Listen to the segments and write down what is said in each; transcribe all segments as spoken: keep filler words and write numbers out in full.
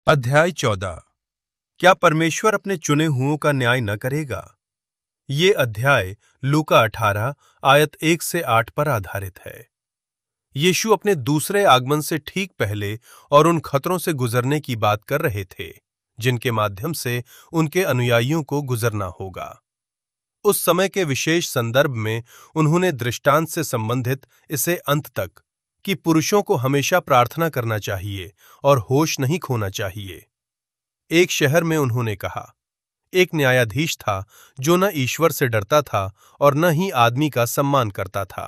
अध्याय चौदह। क्या परमेश्वर अपने चुने हुओं का न्याय न करेगा? ये अध्याय लूका अठारह आयत एक से आठ पर आधारित है। यीशु अपने दूसरे आगमन से ठीक पहले और उन खतरों से गुजरने की बात कर रहे थे जिनके माध्यम से उनके अनुयायियों को गुजरना होगा। उस समय के विशेष संदर्भ में उन्होंने दृष्टांत से संबंधित इसे अंत तक कि पुरुषों को हमेशा प्रार्थना करना चाहिए और होश नहीं खोना चाहिए। एक शहर में उन्होंने कहा, एक न्यायाधीश था जो न ईश्वर से डरता था और न ही आदमी का सम्मान करता था।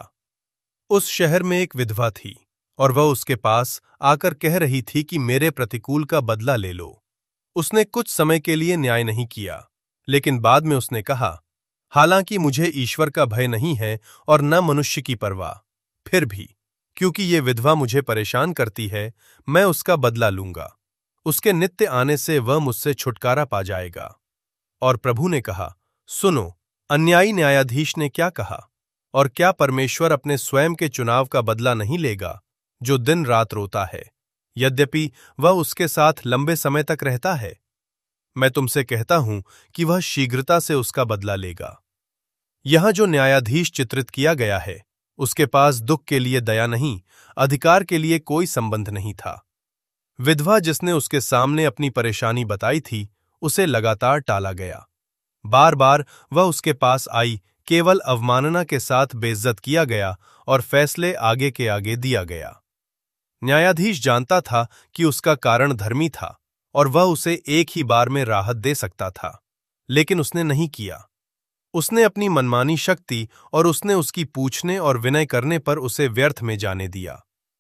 उस शहर में एक विधवा थी और वह उसके पास आकर कह रही थी कि मेरे प्रतिकूल का बदला ले लो। उसने कुछ समय के लिए न्याय नहीं किया, लेकिन बाद में उसने कहा, हालांकि मुझे ईश्वर का भय नहीं है और न मनुष्य की परवाह, फिर भी क्योंकि ये विधवा मुझे परेशान करती है, मैं उसका बदला लूंगा। उसके नित्य आने से वह मुझसे छुटकारा पा जाएगा। और प्रभु ने कहा, सुनो, अन्यायी न्यायाधीश ने क्या कहा, और क्या परमेश्वर अपने स्वयं के चुनाव का बदला नहीं लेगा जो दिन रात रोता है, यद्यपि वह उसके साथ लंबे समय तक रहता है? मैं तुमसे कहता हूं कि वह शीघ्रता से उसका बदला लेगा। यहां जो न्यायाधीश चित्रित किया गया है, उसके पास दुख के लिए दया नहीं, अधिकार के लिए कोई संबंध नहीं था। विधवा जिसने उसके सामने अपनी परेशानी बताई थी, उसे लगातार टाला गया। बार बार वह उसके पास आई, केवल अवमानना के साथ बेइज्जत किया गया और फैसले आगे के आगे दिया गया। न्यायाधीश जानता था कि उसका कारण धर्मी था और वह उसे एक ही बार में राहत दे सकता था, लेकिन उसने नहीं किया। उसने अपनी मनमानी शक्ति और उसने उसकी पूछने और विनय करने पर उसे व्यर्थ में जाने दिया।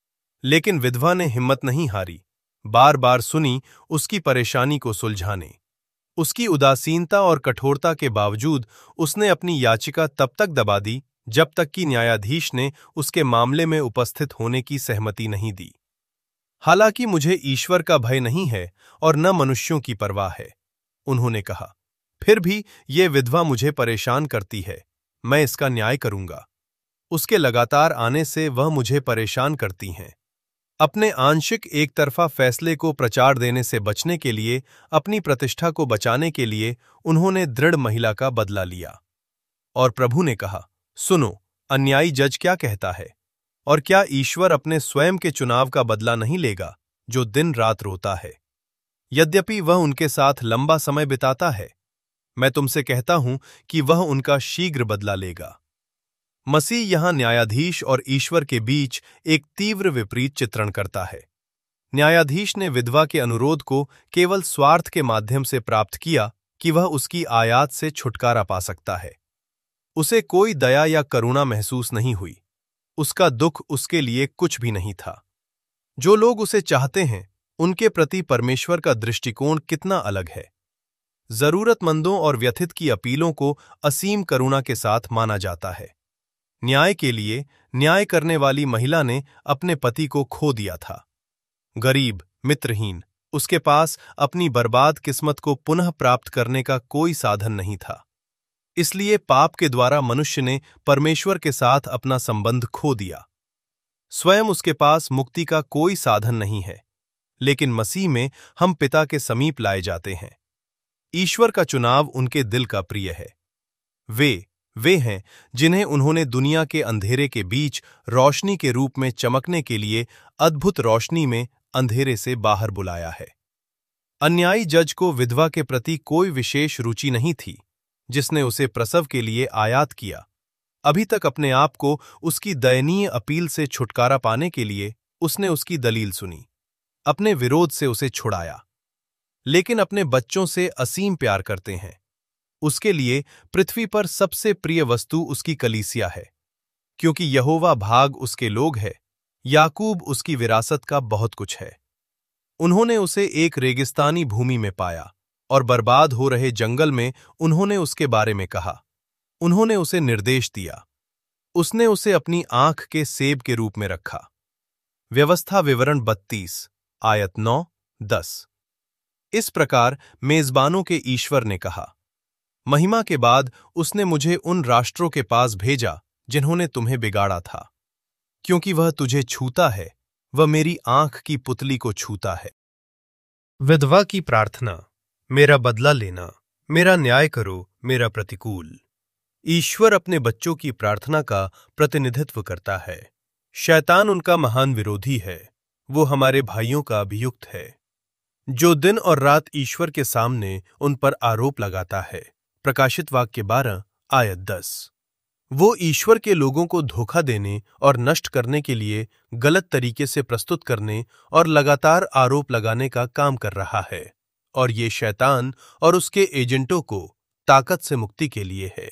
लेकिन विधवा ने हिम्मत नहीं हारी, बार बार सुनी उसकी परेशानी को सुलझाने। उसकी उदासीनता और कठोरता के बावजूद उसने अपनी याचिका तब तक दबा दी जब तक कि न्यायाधीश ने उसके मामले में उपस्थित होने की सहमति नहीं दी। हालांकि मुझे ईश्वर का भय नहीं है और न मनुष्यों की परवाह है, उन्होंने कहा, फिर भी ये विधवा मुझे परेशान करती है, मैं इसका न्याय करूंगा। उसके लगातार आने से वह मुझे परेशान करती हैं। अपने आंशिक एक तरफा फैसले को प्रचार देने से बचने के लिए, अपनी प्रतिष्ठा को बचाने के लिए उन्होंने दृढ़ महिला का बदला लिया। और प्रभु ने कहा, सुनो, अन्यायी जज क्या कहता है, और क्या ईश्वर अपने स्वयं के चुनाव का बदला नहीं लेगा जो दिन रात रोता है, यद्यपि वह उनके साथ लंबा समय बिताता है? मैं तुमसे कहता हूं कि वह उनका शीघ्र बदला लेगा। मसीह यहां न्यायाधीश और ईश्वर के बीच एक तीव्र विपरीत चित्रण करता है। न्यायाधीश ने विधवा के अनुरोध को केवल स्वार्थ के माध्यम से प्राप्त किया कि वह उसकी आयात से छुटकारा पा सकता है। उसे कोई दया या करुणा महसूस नहीं हुई। उसका दुख उसके लिए कुछ भी नहीं था। जो लोग उसे चाहते हैं, उनके प्रति परमेश्वर का दृष्टिकोण कितना अलग है। जरूरतमंदों और व्यथित की अपीलों को असीम करुणा के साथ माना जाता है। न्याय के लिए न्याय करने वाली महिला ने अपने पति को खो दिया था। गरीब, मित्रहीन, उसके पास अपनी बर्बाद किस्मत को पुनः प्राप्त करने का कोई साधन नहीं था। इसलिए पाप के द्वारा मनुष्य ने परमेश्वर के साथ अपना संबंध खो दिया। स्वयं उसके पास मुक्ति का कोई साधन नहीं है, लेकिन मसीह में हम पिता के समीप लाए जाते हैं। ईश्वर का चुनाव उनके दिल का प्रिय है। वे वे हैं जिन्हें उन्होंने दुनिया के अंधेरे के बीच रोशनी के रूप में चमकने के लिए अद्भुत रोशनी में अंधेरे से बाहर बुलाया है। अन्यायी जज को विधवा के प्रति कोई विशेष रुचि नहीं थी, जिसने उसे प्रसव के लिए आयात किया। अभी तक अपने आप को उसकी दयनीय अपील से छुटकारा पाने के लिए उसने उसकी दलील सुनी, अपने विरोध से उसे छुड़ाया। लेकिन अपने बच्चों से असीम प्यार करते हैं। उसके लिए पृथ्वी पर सबसे प्रिय वस्तु उसकी कलीसिया है, क्योंकि यहोवा भाग उसके लोग है, याकूब उसकी विरासत का बहुत कुछ है। उन्होंने उसे एक रेगिस्तानी भूमि में पाया और बर्बाद हो रहे जंगल में उन्होंने उसके बारे में कहा। उन्होंने उसे निर्देश दिया। उसने उसे अपनी आंख के सेब के रूप में रखा। व्यवस्था विवरण बत्तीस आयत नौ दस। इस प्रकार मेजबानों के ईश्वर ने कहा, महिमा के बाद उसने मुझे उन राष्ट्रों के पास भेजा जिन्होंने तुम्हें बिगाड़ा था, क्योंकि वह तुझे छूता है, वह मेरी आंख की पुतली को छूता है। विधवा की प्रार्थना। मेरा बदला लेना, मेरा न्याय करो, मेरा प्रतिकूल। ईश्वर अपने बच्चों की प्रार्थना का प्रतिनिधित्व करता है। शैतान उनका महान विरोधी है। वो हमारे भाइयों का अभियुक्त है, जो दिन और रात ईश्वर के सामने उन पर आरोप लगाता है। प्रकाशित वाक्य बारह आयत दस। वो ईश्वर के लोगों को धोखा देने और नष्ट करने के लिए गलत तरीके से प्रस्तुत करने और लगातार आरोप लगाने का काम कर रहा है, और ये शैतान और उसके एजेंटों को ताकत से मुक्ति के लिए है।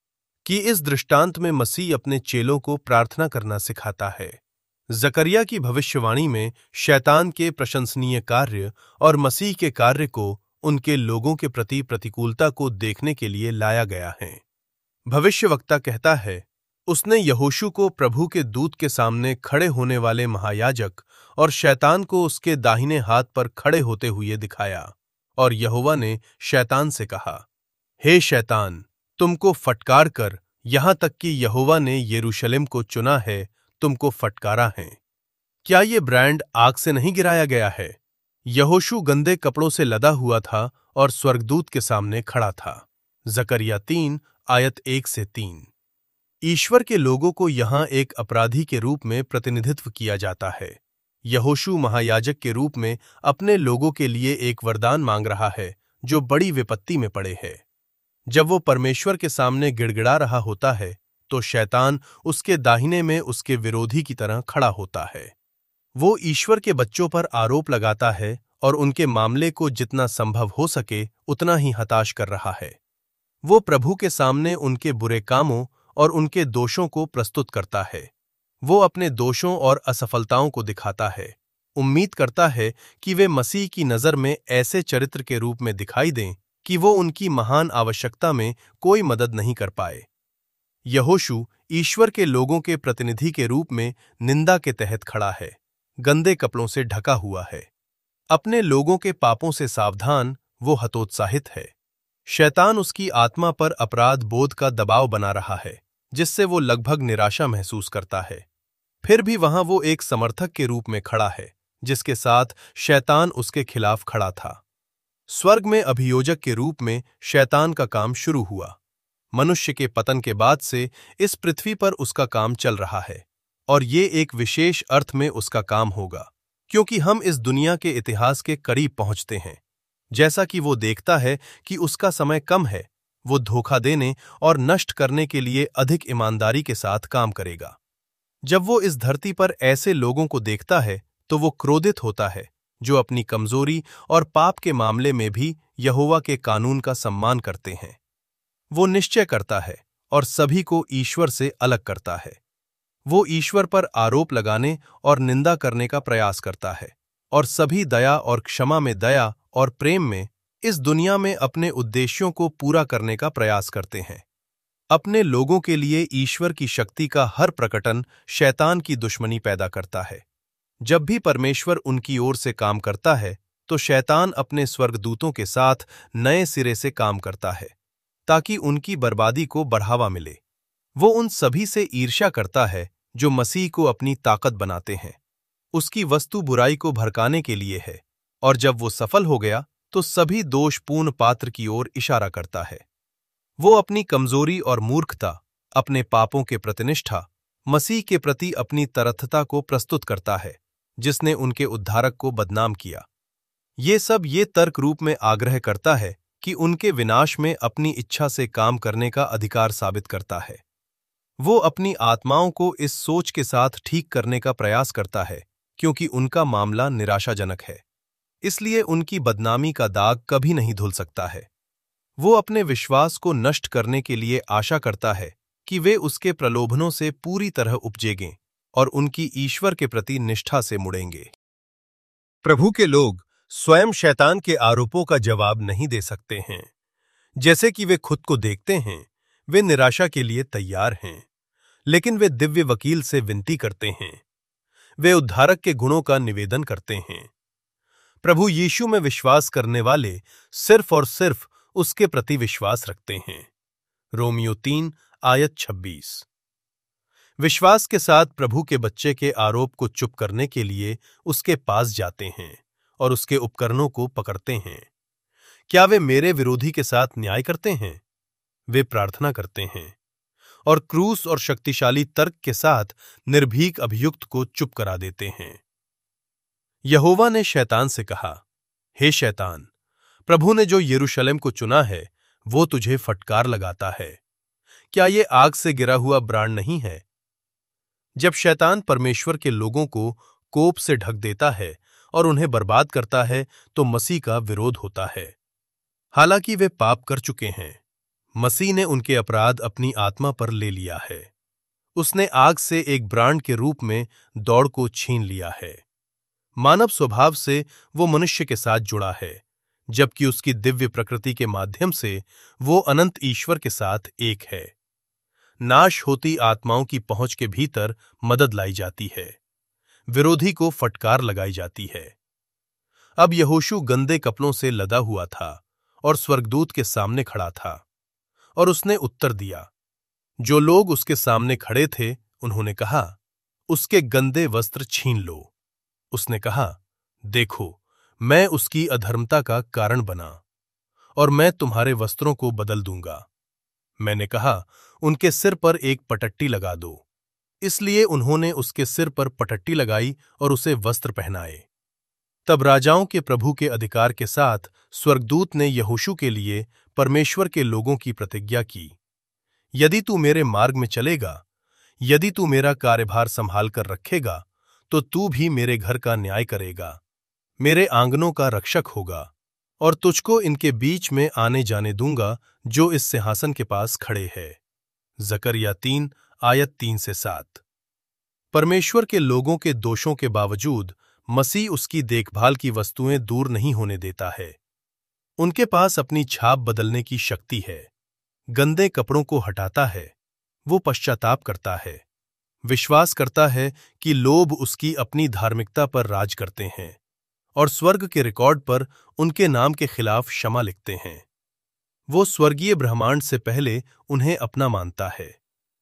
कि इस दृष्टांत में मसीह अपने चेलों को प्रार्थना करना सिखाता है। जकरिया की भविष्यवाणी में शैतान के प्रशंसनीय कार्य और मसीह के कार्य को उनके लोगों के प्रति प्रतिकूलता को देखने के लिए लाया गया है। भविष्यवक्ता कहता है, उसने यहोशू को प्रभु के दूत के सामने खड़े होने वाले महायाजक और शैतान को उसके दाहिने हाथ पर खड़े होते हुए दिखाया, और यहोवा ने शैतान से कहा, हे शैतान, तुमको फटकार कर, यहां तक कि यहोवा ने यरूशलेम को चुना है, तुमको फटकारा है। क्या ये ब्रांड आग से नहीं गिराया गया है? यहोशू गंदे कपड़ों से लदा हुआ था और स्वर्गदूत के सामने खड़ा था। जकरिया तीन आयत एक से तीन। ईश्वर के लोगों को यहां एक अपराधी के रूप में प्रतिनिधित्व किया जाता है। यहोशू महायाजक के रूप में अपने लोगों के लिए एक वरदान मांग रहा है जो बड़ी विपत्ति में पड़े है। जब वो परमेश्वर के सामने गिड़गिड़ा रहा होता है, तो शैतान उसके दाहिने में उसके विरोधी की तरह खड़ा होता है। वो ईश्वर के बच्चों पर आरोप लगाता है और उनके मामले को जितना संभव हो सके उतना ही हताश कर रहा है। वो प्रभु के सामने उनके बुरे कामों और उनके दोषों को प्रस्तुत करता है। वो अपने दोषों और असफलताओं को दिखाता है, उम्मीद करता है कि वे मसीह की नज़र में ऐसे चरित्र के रूप में दिखाई दें कि वो उनकी महान आवश्यकता में कोई मदद नहीं कर पाए। यहोशू ईश्वर के लोगों के प्रतिनिधि के रूप में निंदा के तहत खड़ा है, गंदे कपड़ों से ढका हुआ है। अपने लोगों के पापों से सावधान वो हतोत्साहित है। शैतान उसकी आत्मा पर अपराध बोध का दबाव बना रहा है, जिससे वो लगभग निराशा महसूस करता है। फिर भी वहां वो एक समर्थक के रूप में खड़ा है, जिसके साथ शैतान उसके खिलाफ खड़ा था। स्वर्ग में अभियोजक के रूप में शैतान का काम शुरू हुआ। मनुष्य के पतन के बाद से इस पृथ्वी पर उसका काम चल रहा है, और ये एक विशेष अर्थ में उसका काम होगा, क्योंकि हम इस दुनिया के इतिहास के करीब पहुंचते हैं। जैसा कि वो देखता है कि उसका समय कम है, वो धोखा देने और नष्ट करने के लिए अधिक ईमानदारी के साथ काम करेगा। जब वो इस धरती पर ऐसे लोगों को देखता है, तो वो क्रोधित होता है जो अपनी कमजोरी और पाप के मामले में भी यहोवा के कानून का सम्मान करते हैं। वो निश्चय करता है और सभी को ईश्वर से अलग करता है। वो ईश्वर पर आरोप लगाने और निंदा करने का प्रयास करता है, और सभी दया और क्षमा में दया और प्रेम में इस दुनिया में अपने उद्देश्यों को पूरा करने का प्रयास करते हैं। अपने लोगों के लिए ईश्वर की शक्ति का हर प्रकटन शैतान की दुश्मनी पैदा करता है। जब भी परमेश्वर उनकी ओर से काम करता है, तो शैतान अपने स्वर्गदूतों के साथ नए सिरे से काम करता है, ताकि उनकी बर्बादी को बढ़ावा मिले। वो उन सभी से ईर्ष्या करता है जो मसीह को अपनी ताकत बनाते हैं। उसकी वस्तु बुराई को भड़काने के लिए है, और जब वो सफल हो गया तो सभी दोषपूर्ण पात्र की ओर इशारा करता है। वो अपनी कमजोरी और मूर्खता, अपने पापों के प्रतिनिष्ठा, मसीह के प्रति अपनी तरथता को प्रस्तुत करता है, जिसने उनके उद्धारक को बदनाम किया। ये सब ये तर्क रूप में आग्रह करता है कि उनके विनाश में अपनी इच्छा से काम करने का अधिकार साबित करता है। वो अपनी आत्माओं को इस सोच के साथ ठीक करने का प्रयास करता है, क्योंकि उनका मामला निराशाजनक है। इसलिए उनकी बदनामी का दाग कभी नहीं धुल सकता है। वो अपने विश्वास को नष्ट करने के लिए आशा करता है कि वे उसके प्रलोभनों से पूरी तरह उपजेंगे और उनकी ईश्वर के प्रति निष्ठा से मुड़ेंगे। प्रभु के लोग स्वयं शैतान के आरोपों का जवाब नहीं दे सकते हैं। जैसे कि वे खुद को देखते हैं, वे निराशा के लिए तैयार हैं, लेकिन वे दिव्य वकील से विनती करते हैं। वे उद्धारक के गुणों का निवेदन करते हैं। प्रभु यीशु में विश्वास करने वाले सिर्फ और सिर्फ उसके प्रति विश्वास रखते हैं। रोमियो तीन आयत छब्बीस। विश्वास के साथ प्रभु के बच्चे के आरोप को चुप करने के लिए उसके पास जाते हैं और उसके उपकरणों को पकड़ते हैं। क्या वे मेरे विरोधी के साथ न्याय करते हैं? वे प्रार्थना करते हैं और क्रूस और शक्तिशाली तर्क के साथ निर्भीक अभियुक्त को चुप करा देते हैं। यहोवा ने शैतान से कहा, हे शैतान, प्रभु ने जो यरूशलेम को चुना है वो तुझे फटकार लगाता है। क्या ये आग से गिरा हुआ ब्रांड नहीं है? जब शैतान परमेश्वर के लोगों को कोप से ढक देता है और उन्हें बर्बाद करता है तो मसीह का विरोध होता है। हालांकि वे पाप कर चुके हैं, मसीह ने उनके अपराध अपनी आत्मा पर ले लिया है। उसने आग से एक ब्रांड के रूप में दौड़ को छीन लिया है। मानव स्वभाव से वो मनुष्य के साथ जुड़ा है, जबकि उसकी दिव्य प्रकृति के माध्यम से वो अनंत ईश्वर के साथ एक है। नाश होती आत्माओं की पहुंच के भीतर मदद लाई जाती है, विरोधी को फटकार लगाई जाती है। अब यहोशू गंदे कपड़ों से लदा हुआ था और स्वर्गदूत के सामने खड़ा था, और उसने उत्तर दिया। जो लोग उसके सामने खड़े थे उन्होंने कहा, उसके गंदे वस्त्र छीन लो। उसने कहा, देखो, मैं उसकी अधर्मता का कारण बना और मैं तुम्हारे वस्त्रों को बदल दूंगा। मैंने कहा, उनके सिर पर एक पटट्टी लगा दो। इसलिए उन्होंने उसके सिर पर पटट्टी लगाई और उसे वस्त्र पहनाए। तब राजाओं के प्रभु के अधिकार के साथ स्वर्गदूत ने यहोशू के लिए परमेश्वर के लोगों की प्रतिज्ञा की, यदि तू मेरे मार्ग में चलेगा, यदि तू मेरा कार्यभार संभाल कर रखेगा, तो तू भी मेरे घर का न्याय करेगा, मेरे आंगनों का रक्षक होगा, और तुझको इनके बीच में आने जाने दूंगा जो इस सिंहासन के पास खड़े हैं। जकरिया तीन आयत तीन से सात। परमेश्वर के लोगों के दोषों के बावजूद मसीह उसकी देखभाल की वस्तुएं दूर नहीं होने देता है। उनके पास अपनी छाप बदलने की शक्ति है। गंदे कपड़ों को हटाता है, वो पश्चाताप करता है, विश्वास करता है कि लोभ उसकी अपनी धार्मिकता पर राज करते हैं, और स्वर्ग के रिकॉर्ड पर उनके नाम के खिलाफ क्षमा लिखते हैं। वो स्वर्गीय ब्रह्मांड से पहले उन्हें अपना मानता है।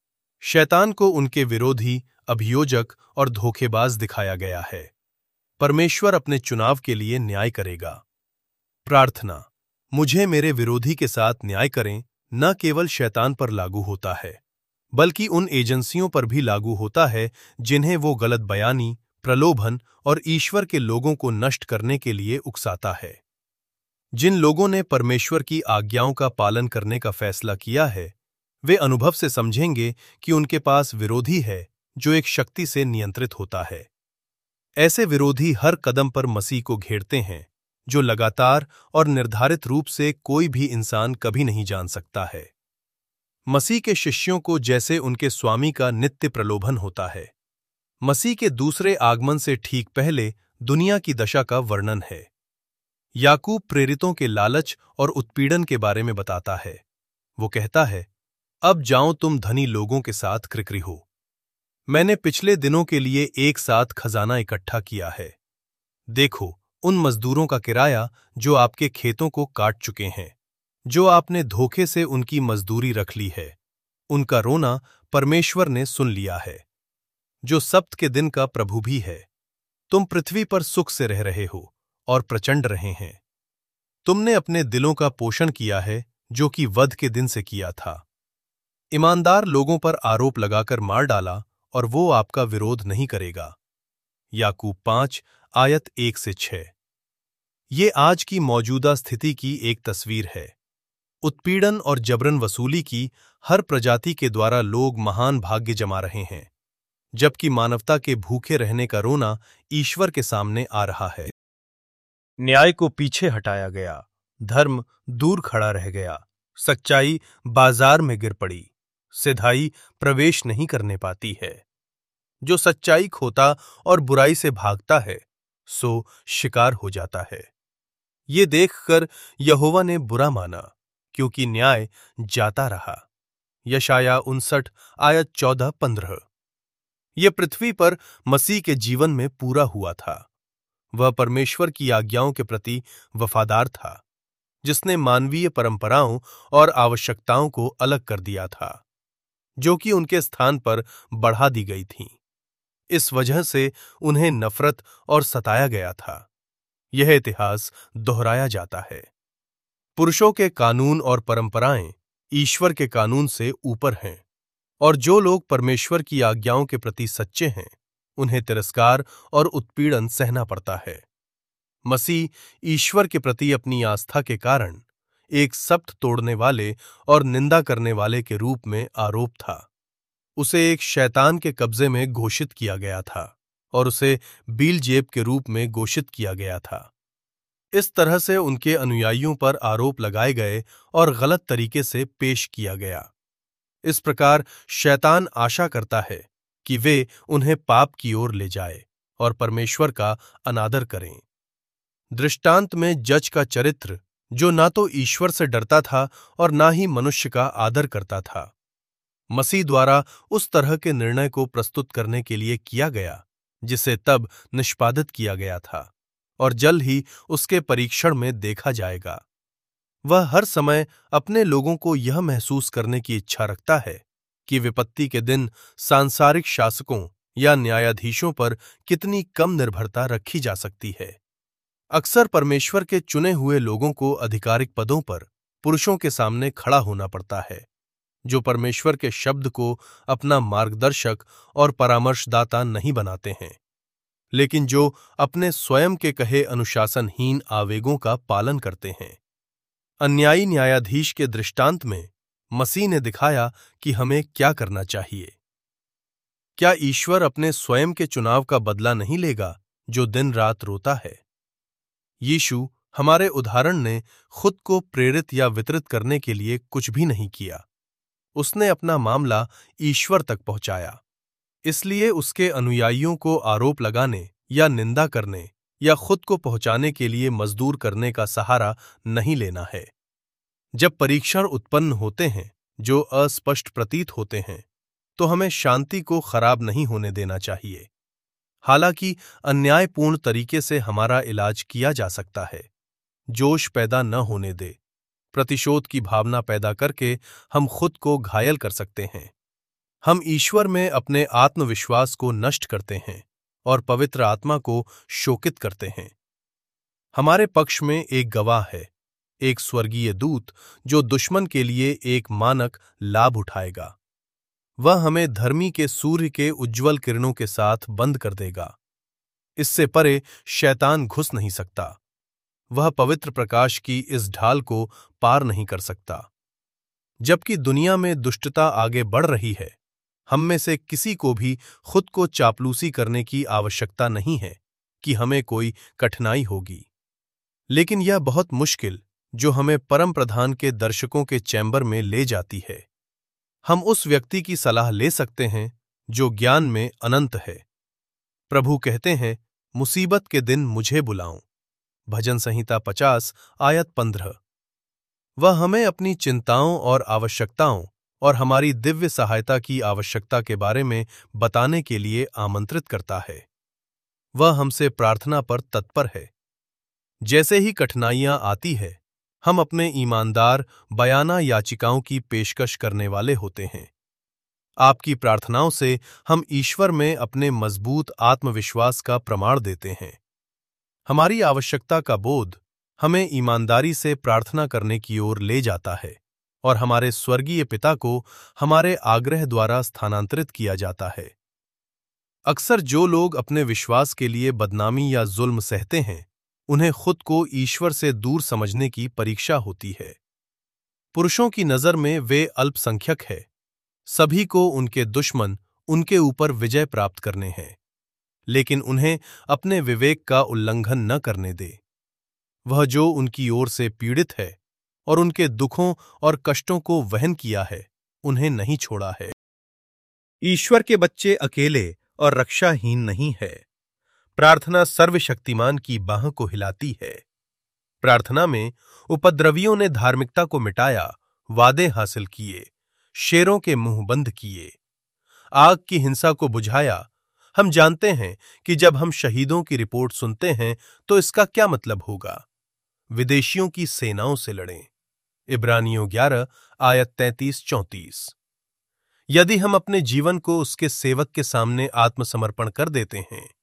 शैतान को उनके विरोधी, अभियोजक और धोखेबाज दिखाया गया है। परमेश्वर अपने चुनाव के लिए न्याय करेगा। प्रार्थना, मुझे मेरे विरोधी के साथ न्याय करें, न केवल शैतान पर लागू होता है, बल्कि उन एजेंसियों पर भी लागू होता है जिन्हें वो गलत बयानी, प्रलोभन और ईश्वर के लोगों को नष्ट करने के लिए उकसाता है। जिन लोगों ने परमेश्वर की आज्ञाओं का पालन करने का फैसला किया है, वे अनुभव से समझेंगे कि उनके पास विरोधी है जो एक शक्ति से नियंत्रित होता है। ऐसे विरोधी हर कदम पर मसीह को घेरते हैं, जो लगातार और निर्धारित रूप से कोई भी इंसान कभी नहीं जान सकता है। मसीह के शिष्यों को जैसे उनके स्वामी का नित्य प्रलोभन होता है। मसीह के दूसरे आगमन से ठीक पहले दुनिया की दशा का वर्णन है। याकूब प्रेरितों के लालच और उत्पीड़न के बारे में बताता है। वो कहता है, अब जाओ तुम धनी लोगों के साथ क्रिकरी हो। मैंने पिछले दिनों के लिए एक साथ खजाना इकट्ठा किया है। देखो उन मजदूरों का किराया जो आपके खेतों को काट चुके हैं, जो आपने धोखे से उनकी मजदूरी रख ली है। उनका रोना परमेश्वर ने सुन लिया है, जो सप्त के दिन का प्रभु भी है। तुम पृथ्वी पर सुख से रह रहे हो और प्रचंड रहे हैं। तुमने अपने दिलों का पोषण किया है जो कि वध के दिन से किया था। ईमानदार लोगों पर आरोप लगाकर मार डाला और वो आपका विरोध नहीं करेगा। याकूब पांच आयत एक से छह। ये आज की मौजूदा स्थिति की एक तस्वीर है। उत्पीड़न और जबरन वसूली की हर प्रजाति के द्वारा लोग महान भाग्य जमा रहे हैं, जबकि मानवता के भूखे रहने का रोना ईश्वर के सामने आ रहा है। न्याय को पीछे हटाया गया, धर्म दूर खड़ा रह गया, सच्चाई बाजार में गिर पड़ी, सिधाई प्रवेश नहीं करने पाती है। जो सच्चाई खोता और बुराई से भागता है, सो शिकार हो जाता है। ये देखकर यहोवा ने बुरा माना, क्योंकि न्याय जाता रहा। यशाया उनसठ आयत चौदह पंद्रह। यह पृथ्वी पर मसीह के जीवन में पूरा हुआ था। वह परमेश्वर की आज्ञाओं के प्रति वफादार था, जिसने मानवीय परंपराओं और आवश्यकताओं को अलग कर दिया था, जो कि उनके स्थान पर बढ़ा दी गई थीं। इस वजह से उन्हें नफरत और सताया गया था। यह इतिहास दोहराया जाता है। पुरुषों के कानून और परंपराएं ईश्वर के कानून से ऊपर हैं, और जो लोग परमेश्वर की आज्ञाओं के प्रति सच्चे हैं, उन्हें तिरस्कार और उत्पीड़न सहना पड़ता है। मसीह ईश्वर के प्रति अपनी आस्था के कारण एक सब्त तोड़ने वाले और निंदा करने वाले के रूप में आरोप था। उसे एक शैतान के कब्जे में घोषित किया गया था और उसे बीलजेब के रूप में घोषित किया गया था। इस तरह से उनके अनुयायियों पर आरोप लगाए गए और गलत तरीके से पेश किया गया। इस प्रकार शैतान आशा करता है कि वे उन्हें पाप की ओर ले जाए और परमेश्वर का अनादर करें। दृष्टांत में जज का चरित्र, जो ना तो ईश्वर से डरता था और ना ही मनुष्य का आदर करता था, मसीह द्वारा उस तरह के निर्णय को प्रस्तुत करने के लिए किया गया जिसे तब निष्पादित किया गया था और जल्द ही उसके परीक्षण में देखा जाएगा। वह हर समय अपने लोगों को यह महसूस करने की इच्छा रखता है कि विपत्ति के दिन सांसारिक शासकों या न्यायाधीशों पर कितनी कम निर्भरता रखी जा सकती है। अक्सर परमेश्वर के चुने हुए लोगों को आधिकारिक पदों पर पुरुषों के सामने खड़ा होना पड़ता है, जो परमेश्वर के शब्द को अपना मार्गदर्शक और परामर्शदाता नहीं बनाते हैं, लेकिन जो अपने स्वयं के कहे अनुशासनहीन आवेगों का पालन करते हैं। अन्यायी न्यायाधीश के दृष्टांत में मसीह ने दिखाया कि हमें क्या करना चाहिए। क्या ईश्वर अपने स्वयं के चुनाव का बदला नहीं लेगा जो दिन रात रोता है? यीशु हमारे उदाहरण ने खुद को प्रेरित या वितरित करने के लिए कुछ भी नहीं किया। उसने अपना मामला ईश्वर तक पहुंचाया। इसलिए उसके अनुयायियों को आरोप लगाने या निंदा करने या खुद को पहुंचाने के लिए मजदूर करने का सहारा नहीं लेना है। जब परीक्षण उत्पन्न होते हैं जो अस्पष्ट प्रतीत होते हैं, तो हमें शांति को खराब नहीं होने देना चाहिए। हालांकि अन्यायपूर्ण तरीके से हमारा इलाज किया जा सकता है। जोश पैदा न होने दे। प्रतिशोध की भावना पैदा करके हम खुद को घायल कर सकते हैं। हम ईश्वर में अपने आत्मविश्वास को नष्ट करते हैं और पवित्र आत्मा को शोकित करते हैं। हमारे पक्ष में एक गवाह है, एक स्वर्गीय दूत जो दुश्मन के लिए एक मानक लाभ उठाएगा। वह हमें धर्मी के सूर्य के उज्ज्वल किरणों के साथ बंद कर देगा। इससे परे शैतान घुस नहीं सकता। वह पवित्र प्रकाश की इस ढाल को पार नहीं कर सकता। जबकि दुनिया में दुष्टता आगे बढ़ रही है, हम में से किसी को भी खुद को चापलूसी करने की आवश्यकता नहीं है कि हमें कोई कठिनाई होगी। लेकिन यह बहुत मुश्किल जो हमें परम प्रधान के दर्शकों के चैम्बर में ले जाती है। हम उस व्यक्ति की सलाह ले सकते हैं जो ज्ञान में अनंत है। प्रभु कहते हैं, मुसीबत के दिन मुझे बुलाऊं। भजन संहिता पचास आयत पंद्रह। वह हमें अपनी चिंताओं और आवश्यकताओं और हमारी दिव्य सहायता की आवश्यकता के बारे में बताने के लिए आमंत्रित करता है। वह हमसे प्रार्थना पर तत्पर है। जैसे ही कठिनाइयां आती है, हम अपने ईमानदार बयाना याचिकाओं की पेशकश करने वाले होते हैं। आपकी प्रार्थनाओं से हम ईश्वर में अपने मजबूत आत्मविश्वास का प्रमाण देते हैं। हमारी आवश्यकता का बोध हमें ईमानदारी से प्रार्थना करने की ओर ले जाता है और हमारे स्वर्गीय पिता को हमारे आग्रह द्वारा स्थानांतरित किया जाता है। अक्सर जो लोग अपने विश्वास के लिए बदनामी या जुल्म सहते हैं, उन्हें खुद को ईश्वर से दूर समझने की परीक्षा होती है। पुरुषों की नजर में वे अल्पसंख्यक है। सभी को उनके दुश्मन उनके ऊपर विजय प्राप्त करने हैं, लेकिन उन्हें अपने विवेक का उल्लंघन न करने दे। वह जो उनकी ओर से पीड़ित है और उनके दुखों और कष्टों को वहन किया है, उन्हें नहीं छोड़ा है। ईश्वर के बच्चे अकेले और रक्षाहीन नहीं है। प्रार्थना सर्वशक्तिमान की बाह को हिलाती है। प्रार्थना में उपद्रवियों ने धार्मिकता को मिटाया, वादे हासिल किए, शेरों के मुंह बंद किए, आग की हिंसा को बुझाया। हम जानते हैं कि जब हम शहीदों की रिपोर्ट सुनते हैं तो इसका क्या मतलब होगा। विदेशियों की सेनाओं से लड़ें। इब्रानियों ग्यारह आयत तैंतीस चौंतीस। यदि हम अपने जीवन को उसके सेवक के सामने आत्मसमर्पण कर देते हैं,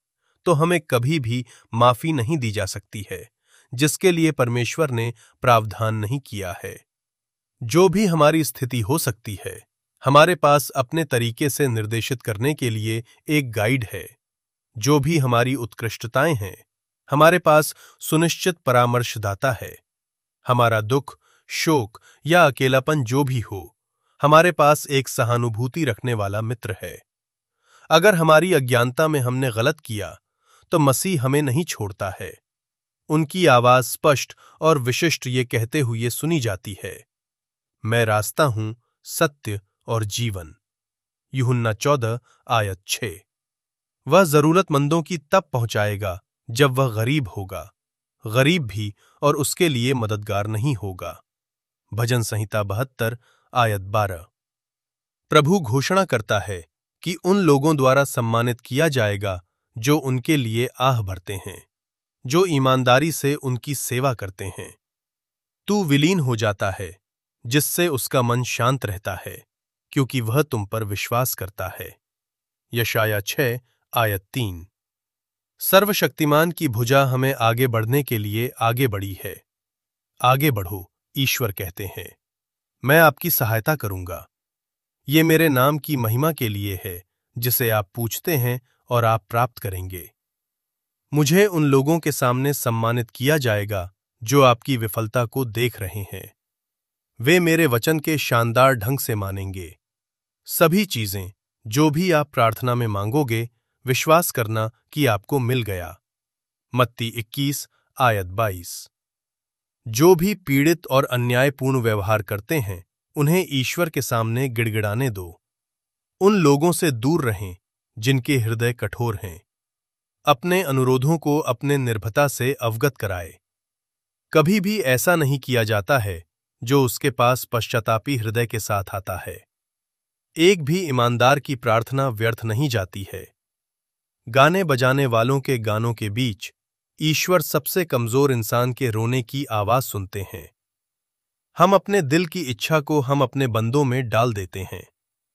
तो हमें कभी भी माफी नहीं दी जा सकती है, जिसके लिए परमेश्वर ने प्रावधान नहीं किया है। जो भी हमारी स्थिति हो सकती है, हमारे पास अपने तरीके से निर्देशित करने के लिए एक गाइड है। जो भी हमारी उत्कृष्टताएं हैं, हमारे पास सुनिश्चित परामर्शदाता है। हमारा दुख, शोक या अकेलापन जो भी हो, हमारे पास एक सहानुभूति रखने वाला मित्र है। अगर हमारी अज्ञानता में हमने गलत किया, तो मसीह हमें नहीं छोड़ता है। उनकी आवाज स्पष्ट और विशिष्ट ये कहते हुए सुनी जाती है, मैं रास्ता हूं, सत्य और जीवन। यूहन्ना चौदह आयत छह। वह जरूरतमंदों की तब पहुंचाएगा जब वह गरीब होगा, गरीब भी और उसके लिए मददगार नहीं होगा। भजन संहिता बहत्तर आयत बारह। प्रभु घोषणा करता है कि उन लोगों द्वारा सम्मानित किया जाएगा जो उनके लिए आह भरते हैं, जो ईमानदारी से उनकी सेवा करते हैं। तू विलीन हो जाता है, जिससे उसका मन शांत रहता है, क्योंकि वह तुम पर विश्वास करता है। यशाया छह आयत तीन। सर्वशक्तिमान की भुजा हमें आगे बढ़ने के लिए आगे बढ़ी है। आगे बढ़ो, ईश्वर कहते हैं, मैं आपकी सहायता करूंगा। ये मेरे नाम की महिमा के लिए है, जिसे आप पूछते हैं और आप प्राप्त करेंगे। मुझे उन लोगों के सामने सम्मानित किया जाएगा जो आपकी विफलता को देख रहे हैं। वे मेरे वचन के शानदार ढंग से मानेंगे। सभी चीजें जो भी आप प्रार्थना में मांगोगे, विश्वास करना कि आपको मिल गया। मत्ती इक्कीस आयत बाईस। जो भी पीड़ित और अन्यायपूर्ण व्यवहार करते हैं, उन्हें ईश्वर के सामने गिड़गिड़ाने दो। उन लोगों से दूर रहें जिनके हृदय कठोर हैं। अपने अनुरोधों को अपने निर्भयता से अवगत कराए। कभी भी ऐसा नहीं किया जाता है जो उसके पास पश्चातापी हृदय के साथ आता है। एक भी ईमानदार की प्रार्थना व्यर्थ नहीं जाती है। गाने बजाने वालों के गानों के बीच ईश्वर सबसे कमजोर इंसान के रोने की आवाज सुनते हैं। हम अपने दिल की इच्छा को हम अपने बंदों में डाल देते हैं।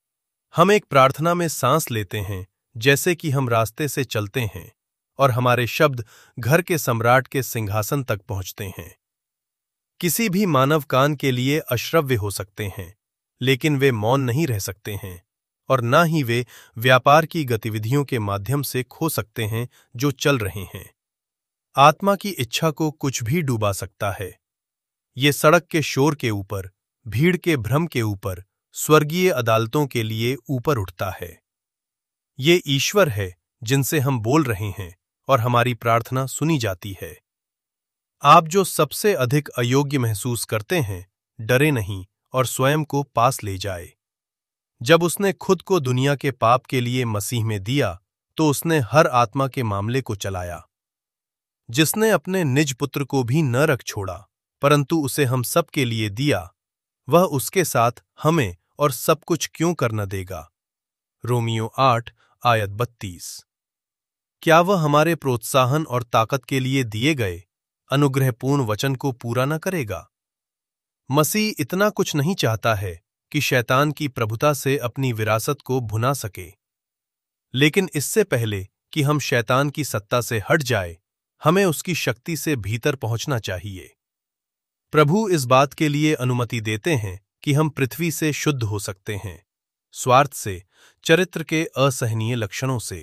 हम एक प्रार्थना में सांस लेते हैं जैसे कि हम रास्ते से चलते हैं, और हमारे शब्द घर के सम्राट के सिंहासन तक पहुंचते हैं। किसी भी मानव कान के लिए अश्रव्य हो सकते हैं, लेकिन वे मौन नहीं रह सकते हैं, और न ही वे व्यापार की गतिविधियों के माध्यम से खो सकते हैं जो चल रहे हैं। आत्मा की इच्छा को कुछ भी डूबा सकता है। ये सड़क के शोर के ऊपर, भीड़ के भ्रम के ऊपर, स्वर्गीय अदालतों के लिए ऊपर उठता है। ये ईश्वर है जिनसे हम बोल रहे हैं, और हमारी प्रार्थना सुनी जाती है। आप जो सबसे अधिक अयोग्य महसूस करते हैं, डरे नहीं और स्वयं को पास ले जाए। जब उसने खुद को दुनिया के पाप के लिए मसीह में दिया, तो उसने हर आत्मा के मामले को चलाया। जिसने अपने निज पुत्र को भी न रख छोड़ा, परंतु उसे हम सब के लिए दिया, वह उसके साथ हमें और सब कुछ क्यों कर न देगा। रोमियो आठ आयत बत्तीस। क्या वह हमारे प्रोत्साहन और ताकत के लिए दिए गए अनुग्रहपूर्ण वचन को पूरा न करेगा? मसीह इतना कुछ नहीं चाहता है कि शैतान की प्रभुता से अपनी विरासत को भुना सके, लेकिन इससे पहले कि हम शैतान की सत्ता से हट जाए, हमें उसकी शक्ति से भीतर पहुंचना चाहिए। प्रभु इस बात के लिए अनुमति देते हैं कि हम पृथ्वी से शुद्ध हो सकते हैं, स्वार्थ से, चरित्र के असहनीय लक्षणों से।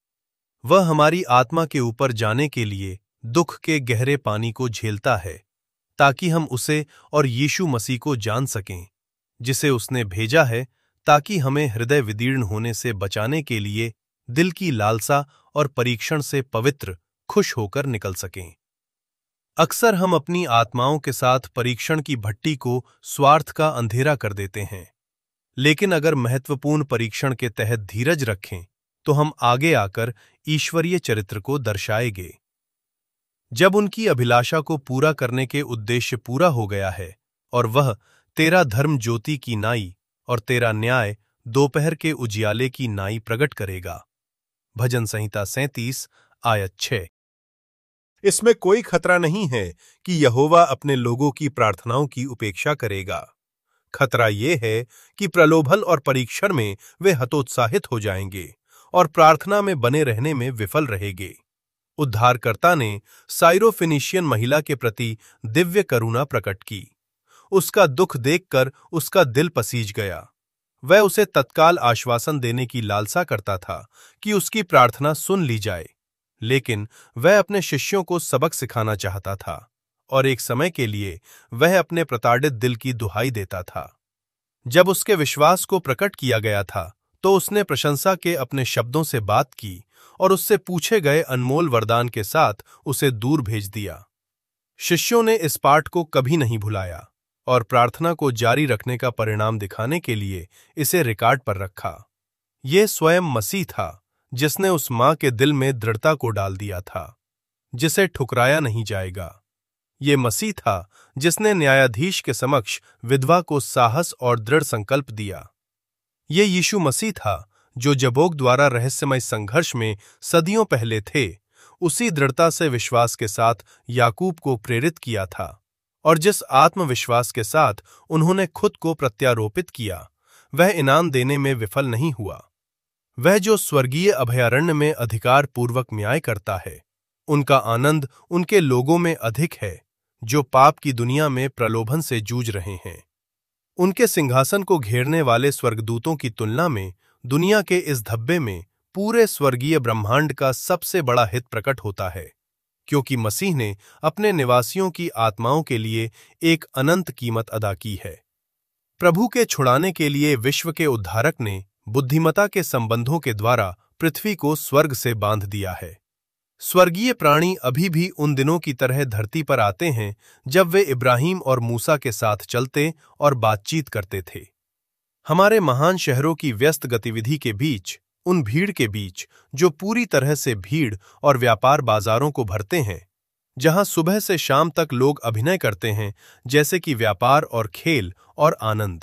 वह हमारी आत्मा के ऊपर जाने के लिए दुख के गहरे पानी को झेलता है, ताकि हम उसे और यीशु मसीह को जान सकें, जिसे उसने भेजा है, ताकि हमें हृदय विदीर्ण होने से बचाने के लिए दिल की लालसा और परीक्षण से पवित्र, खुश होकर निकल सकें। अक्सर हम अपनी आत्माओं के साथ परीक्षण की भट्टी को स्वार्थ का अंधेरा कर देते हैं, लेकिन अगर महत्वपूर्ण परीक्षण के तहत धीरज रखें, तो हम आगे आकर ईश्वरीय चरित्र को दर्शाएंगे। जब उनकी अभिलाषा को पूरा करने के उद्देश्य पूरा हो गया है, और वह तेरा धर्म ज्योति की नाई और तेरा न्याय दोपहर के उजियाले की नाई प्रकट करेगा। भजन संहिता सैंतीस आयत छह। इसमें कोई खतरा नहीं है कि यहोवा अपने लोगों की प्रार्थनाओं की उपेक्षा करेगा। खतरा यह है कि प्रलोभन और परीक्षण में वे हतोत्साहित हो जाएंगे और प्रार्थना में बने रहने में विफल रहेंगे। उद्धारकर्ता ने साइरोफिनिशियन महिला के प्रति दिव्य करुणा प्रकट की। उसका दुख देखकर उसका दिल पसीज गया। वह उसे तत्काल आश्वासन देने की लालसा करता था कि उसकी प्रार्थना सुन ली जाए, लेकिन वह अपने शिष्यों को सबक सिखाना चाहता था और एक समय के लिए वह अपने प्रताड़ित दिल की दुहाई देता था। जब उसके विश्वास को प्रकट किया गया था तो उसने प्रशंसा के अपने शब्दों से बात की और उससे पूछे गए अनमोल वरदान के साथ उसे दूर भेज दिया। शिष्यों ने इस पाठ को कभी नहीं भुलाया और प्रार्थना को जारी रखने का परिणाम दिखाने के लिए इसे रिकॉर्ड पर रखा। यह स्वयं मसीह था जिसने उस मां के दिल में दृढ़ता को डाल दिया था, जिसे ठुकराया नहीं जाएगा। ये मसीह था जिसने न्यायाधीश के समक्ष विधवा को साहस और दृढ़ संकल्प दिया। ये यीशु मसीह था जो जबोक द्वारा रहस्यमय संघर्ष में सदियों पहले थे, उसी दृढ़ता से विश्वास के साथ याकूब को प्रेरित किया था और जिस आत्मविश्वास के साथ उन्होंने खुद को प्रत्यारोपित किया, वह इनाम देने में विफल नहीं हुआ। वह जो स्वर्गीय अभयारण्य में अधिकार पूर्वक न्याय करता है, उनका आनंद उनके लोगों में अधिक है जो पाप की दुनिया में प्रलोभन से जूझ रहे हैं। उनके सिंहासन को घेरने वाले स्वर्गदूतों की तुलना में दुनिया के इस धब्बे में पूरे स्वर्गीय ब्रह्मांड का सबसे बड़ा हित प्रकट होता है, क्योंकि मसीह ने अपने निवासियों की आत्माओं के लिए एक अनंत कीमत अदा की है। प्रभु के छुड़ाने के लिए विश्व के उद्धारक ने बुद्धिमता के संबंधों के द्वारा पृथ्वी को स्वर्ग से बांध दिया है। स्वर्गीय प्राणी अभी भी उन दिनों की तरह धरती पर आते हैं जब वे इब्राहिम और मूसा के साथ चलते और बातचीत करते थे। हमारे महान शहरों की व्यस्त गतिविधि के बीच, उन भीड़ के बीच जो पूरी तरह से भीड़ और व्यापार बाजारों को भरते हैं, जहां सुबह से शाम तक लोग अभिनय करते हैं जैसे कि व्यापार और खेल और आनंद,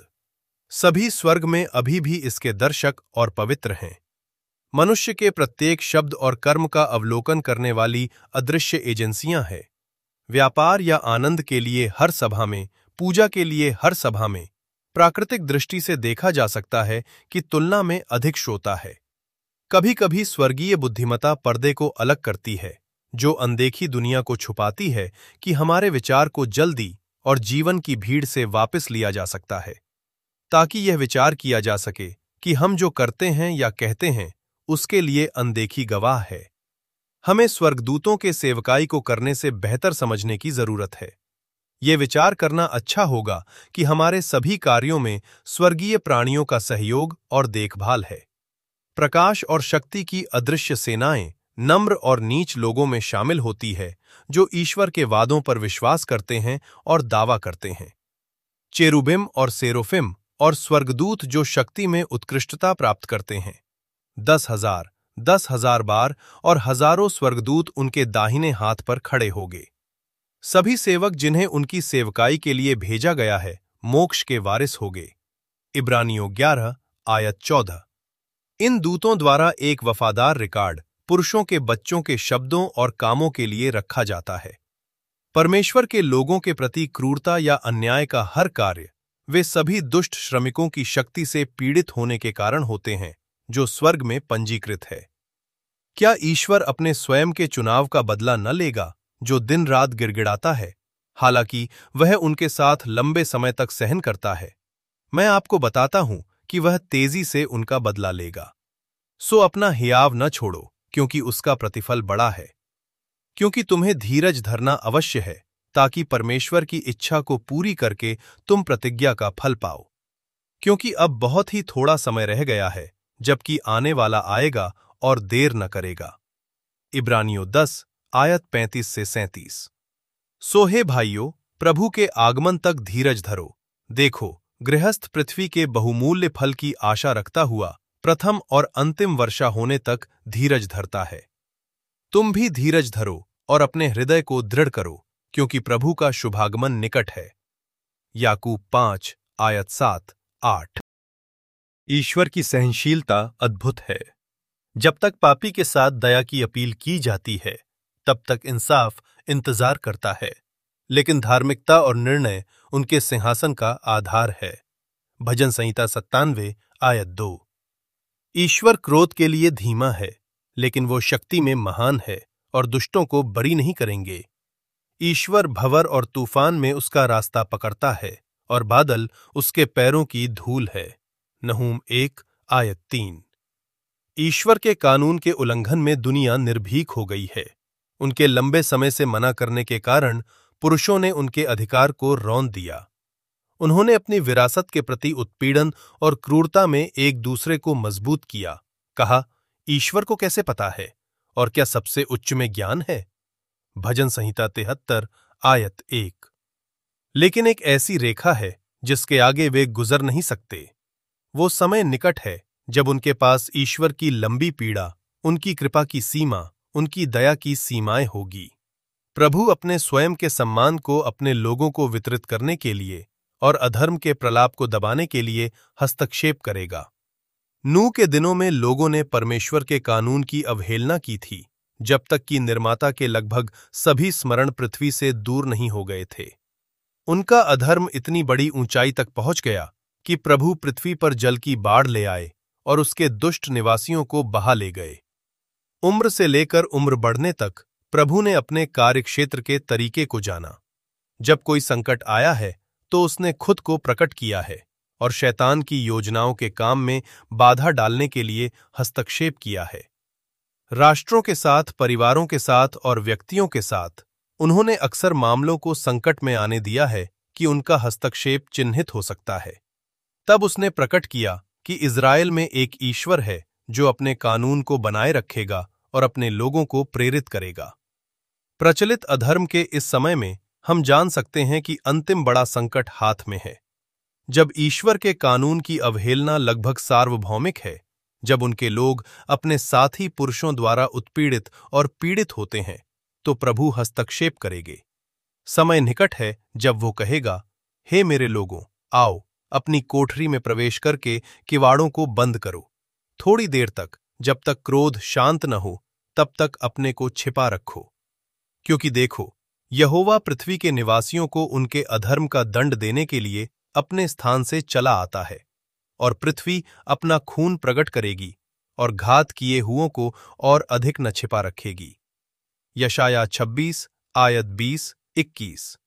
सभी स्वर्ग में अभी भी इसके दर्शक और पवित्र हैं। मनुष्य के प्रत्येक शब्द और कर्म का अवलोकन करने वाली अदृश्य एजेंसियां हैं। व्यापार या आनंद के लिए हर सभा में, पूजा के लिए हर सभा में प्राकृतिक दृष्टि से देखा जा सकता है कि तुलना में अधिक श्रोता है। कभी कभी स्वर्गीय बुद्धिमता पर्दे को अलग करती है, जो अनदेखी दुनिया को छुपाती है कि हमारे विचार को जल्दी और जीवन की भीड़ से वापस लिया जा सकता है, ताकि यह विचार किया जा सके कि हम जो करते हैं या कहते हैं उसके लिए अनदेखी गवाह है। हमें स्वर्गदूतों के सेवकाई को करने से बेहतर समझने की जरूरत है। ये विचार करना अच्छा होगा कि हमारे सभी कार्यों में स्वर्गीय प्राणियों का सहयोग और देखभाल है। प्रकाश और शक्ति की अदृश्य सेनाएं नम्र और नीच लोगों में शामिल होती है जो ईश्वर के वादों पर विश्वास करते हैं और दावा करते हैं। चेरुबिम और सेरोफिम और स्वर्गदूत जो शक्ति में उत्कृष्टता प्राप्त करते हैं, दस हजार दस हजार बार और हजारों स्वर्गदूत उनके दाहिने हाथ पर खड़े होंगे। सभी सेवक जिन्हें उनकी सेवकाई के लिए भेजा गया है मोक्ष के वारिस होंगे। इब्रानियों ग्यारह आयत चौदह। इन दूतों द्वारा एक वफादार रिकॉर्ड पुरुषों के बच्चों के शब्दों और कामों के लिए रखा जाता है। परमेश्वर के लोगों के प्रति क्रूरता या अन्याय का हर कार्य वे सभी दुष्ट श्रमिकों की शक्ति से पीड़ित होने के कारण होते हैं जो स्वर्ग में पंजीकृत है। क्या ईश्वर अपने स्वयं के चुनाव का बदला न लेगा जो दिन रात गिड़गिड़ाता है, हालांकि वह उनके साथ लंबे समय तक सहन करता है? मैं आपको बताता हूं कि वह तेजी से उनका बदला लेगा। सो अपना हियाव न छोड़ो, क्योंकि उसका प्रतिफल बड़ा है। क्योंकि तुम्हें धीरज धरना अवश्य है, ताकि परमेश्वर की इच्छा को पूरी करके तुम प्रतिज्ञा का फल पाओ। क्योंकि अब बहुत ही थोड़ा समय रह गया है, जबकि आने वाला आएगा और देर न करेगा। इब्रानियों दस आयत पैंतीस से सैंतीस। सो हे भाइयों, प्रभु के आगमन तक धीरज धरो। देखो, गृहस्थ पृथ्वी के बहुमूल्य फल की आशा रखता हुआ प्रथम और अंतिम वर्षा होने तक धीरज धरता है। तुम भी धीरज धरो और अपने हृदय को दृढ़ करो, क्योंकि प्रभु का शुभागमन निकट है। याकूब पांच आयत सात आठ। ईश्वर की सहनशीलता अद्भुत है। जब तक पापी के साथ दया की अपील की जाती है, तब तक इंसाफ इंतजार करता है, लेकिन धार्मिकता और निर्णय उनके सिंहासन का आधार है। भजन संहिता सत्तानवे आयत दो। ईश्वर क्रोध के लिए धीमा है, लेकिन वो शक्ति में महान है और दुष्टों को बरी नहीं करेंगे। ईश्वर भंवर और तूफान में उसका रास्ता पकड़ता है और बादल उसके पैरों की धूल है। नहूम एक आयत तीन। ईश्वर के कानून के उल्लंघन में दुनिया निर्भीक हो गई है। उनके लंबे समय से मना करने के कारण पुरुषों ने उनके अधिकार को रौंद दिया। उन्होंने अपनी विरासत के प्रति उत्पीड़न और क्रूरता में एक दूसरे को मजबूत किया। कहा, ईश्वर को कैसे पता है और क्या सबसे उच्च में ज्ञान है? भजन संहिता तिहत्तर आयत एक। लेकिन एक ऐसी रेखा है जिसके आगे वे गुजर नहीं सकते। वो समय निकट है जब उनके पास ईश्वर की लंबी पीड़ा, उनकी कृपा की सीमा, उनकी दया की सीमाएं होगी। प्रभु अपने स्वयं के सम्मान को अपने लोगों को वितरित करने के लिए और अधर्म के प्रलाप को दबाने के लिए हस्तक्षेप करेगा। नूह के दिनों में लोगों ने परमेश्वर के कानून की अवहेलना की थी, जब तक कि निर्माता के लगभग सभी स्मरण पृथ्वी से दूर नहीं हो गए थे। उनका अधर्म इतनी बड़ी ऊंचाई तक पहुंच गया कि प्रभु पृथ्वी पर जल की बाढ़ ले आए और उसके दुष्ट निवासियों को बहा ले गए। उम्र से लेकर उम्र बढ़ने तक प्रभु ने अपने कार्यक्षेत्र के तरीके को जाना। जब कोई संकट आया है तो उसने खुद को प्रकट किया है और शैतान की योजनाओं के काम में बाधा डालने के लिए हस्तक्षेप किया है। राष्ट्रों के साथ, परिवारों के साथ और व्यक्तियों के साथ उन्होंने अक्सर मामलों को संकट में आने दिया है कि उनका हस्तक्षेप चिन्हित हो सकता है। तब उसने प्रकट किया कि इज़राइल में एक ईश्वर है जो अपने कानून को बनाए रखेगा और अपने लोगों को प्रेरित करेगा। प्रचलित अधर्म के इस समय में हम जान सकते हैं कि अंतिम बड़ा संकट हाथ में है। जब ईश्वर के कानून की अवहेलना लगभग सार्वभौमिक है, जब उनके लोग अपने साथी पुरुषों द्वारा उत्पीड़ित और पीड़ित होते हैं, तो प्रभु हस्तक्षेप करेंगे। समय निकट है जब वो कहेगा, हे मेरे लोगों, आओ, अपनी कोठरी में प्रवेश करके किवाड़ों को बंद करो। थोड़ी देर तक, जब तक क्रोध शांत न हो, तब तक अपने को छिपा रखो। क्योंकि देखो, यहोवा पृथ्वी के निवासियों को उनके अधर्म का दंड देने के लिए अपने स्थान से चला आता है, और पृथ्वी अपना खून प्रकट करेगी और घात किए हुओं को और अधिक न छिपा रखेगी। यशाया छब्बीस आयत बीस इक्कीस।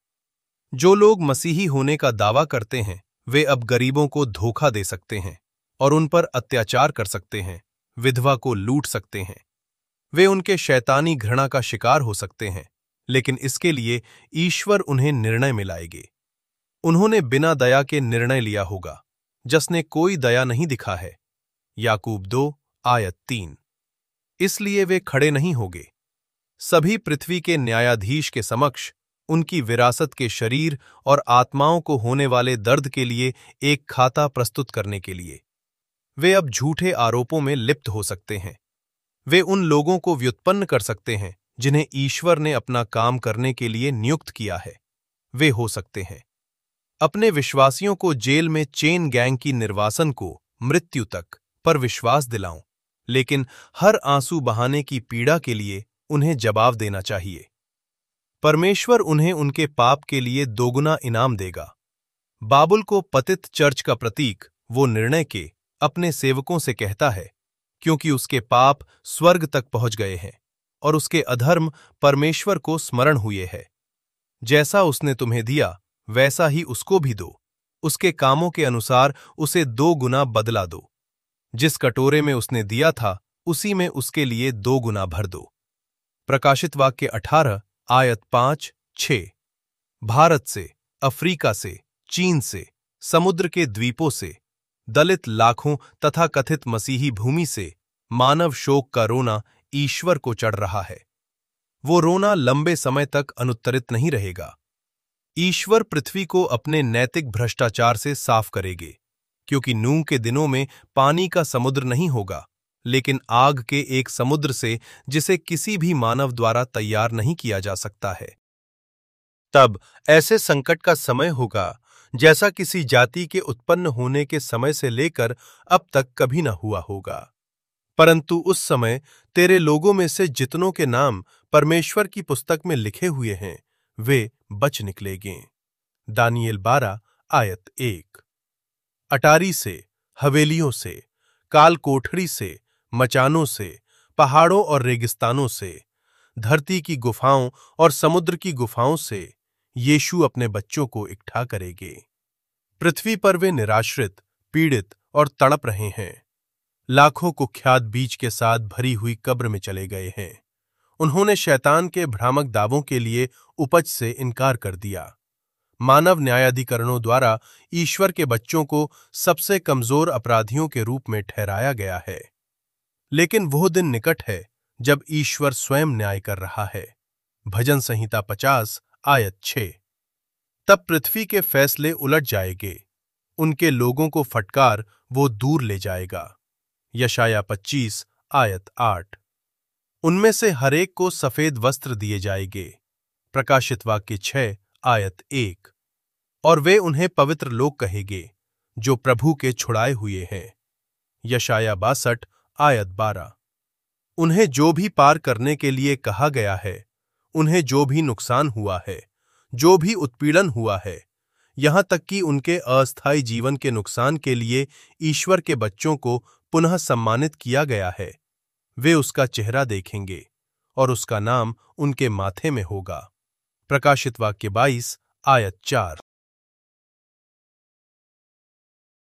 जो लोग मसीही होने का दावा करते हैं, वे अब गरीबों को धोखा दे सकते हैं और उन पर अत्याचार कर सकते हैं, विधवा को लूट सकते हैं। वे उनके शैतानी घृणा का शिकार हो सकते हैं, लेकिन इसके लिए ईश्वर उन्हें निर्णय में लाएंगे। उन्होंने बिना दया के निर्णय लिया होगा, जिसने कोई दया नहीं दिखा है। याकूब दो आयत तीन। इसलिए वे खड़े नहीं होंगे। सभी पृथ्वी के न्यायाधीश के समक्ष उनकी विरासत के शरीर और आत्माओं को होने वाले दर्द के लिए एक खाता प्रस्तुत करने के लिए। वे अब झूठे आरोपों में लिप्त हो सकते हैं। वे उन लोगों को व्युत्पन्न कर सकते हैं जिन्हें ईश्वर ने अपना काम करने के लिए नियुक्त किया है। वे हो सकते हैं अपने विश्वासियों को जेल में चेन गैंग की निर्वासन को मृत्यु तक पर विश्वास दिलाऊं, लेकिन हर आंसू बहाने की पीड़ा के लिए उन्हें जवाब देना चाहिए। परमेश्वर उन्हें उनके पाप के लिए दोगुना इनाम देगा। बाबुल को पतित चर्च का प्रतीक वो निर्णय के अपने सेवकों से कहता है, क्योंकि उसके पाप स्वर्ग तक पहुंच गए हैं और उसके अधर्म परमेश्वर को स्मरण हुए हैं। जैसा उसने तुम्हें दिया वैसा ही उसको भी दो, उसके कामों के अनुसार उसे दो गुना बदला दो। जिस कटोरे में उसने दिया था उसी में उसके लिए दो गुना भर दो। प्रकाशित वाक्य अठारह आयत पांच छह। भारत से, अफ्रीका से, चीन से, समुद्र के द्वीपों से, दलित लाखों तथा कथित मसीही भूमि से मानव शोक का रोना ईश्वर को चढ़ रहा है। वो रोना लंबे समय तक अनुत्तरित नहीं रहेगा। ईश्वर पृथ्वी को अपने नैतिक भ्रष्टाचार से साफ करेंगे, क्योंकि नूह के दिनों में पानी का समुद्र नहीं होगा, लेकिन आग के एक समुद्र से जिसे किसी भी मानव द्वारा तैयार नहीं किया जा सकता है। तब ऐसे संकट का समय होगा जैसा किसी जाति के उत्पन्न होने के समय से लेकर अब तक कभी न हुआ होगा। परंतु उस समय तेरे लोगों में से जितनों के नाम परमेश्वर की पुस्तक में लिखे हुए हैं वे बच निकलेंगे। दानियेल बारह आयत एक। अटारी से, हवेलियों से, काल कोठड़ी से, मचानों से, पहाड़ों और रेगिस्तानों से, धरती की गुफाओं और समुद्र की गुफाओं से यीशु अपने बच्चों को इकट्ठा करेंगे। पृथ्वी पर वे निराश्रित, पीड़ित और तड़प रहे हैं। लाखों कुख्यात बीज के साथ भरी हुई कब्र में चले गए हैं। उन्होंने शैतान के भ्रामक दावों के लिए उपज से इनकार कर दिया। मानव न्यायाधिकरणों द्वारा ईश्वर के बच्चों को सबसे कमजोर अपराधियों के रूप में ठहराया गया है। लेकिन वह दिन निकट है जब ईश्वर स्वयं न्याय कर रहा है। भजन संहिता पचास आयत छह। तब पृथ्वी के फैसले उलट जाएंगे, उनके लोगों को फटकार वो दूर ले जाएगा। यशाया पच्चीस आयत आठ। उनमें से हरेक को सफेद वस्त्र दिए जाएंगे। प्रकाशित वाक्य छह आयत एक। और वे उन्हें पवित्र लोग कहेंगे जो प्रभु के छुड़ाए हुए हैं। यशाया बासठ आयत बारह। उन्हें जो भी पार करने के लिए कहा गया है, उन्हें जो भी नुकसान हुआ है, जो भी उत्पीड़न हुआ है, यहां तक कि उनके अस्थायी जीवन के नुकसान के लिए ईश्वर के बच्चों को पुनः सम्मानित किया गया है, वे उसका चेहरा देखेंगे और उसका नाम उनके माथे में होगा। प्रकाशित वाक्य बाईस आयत चार।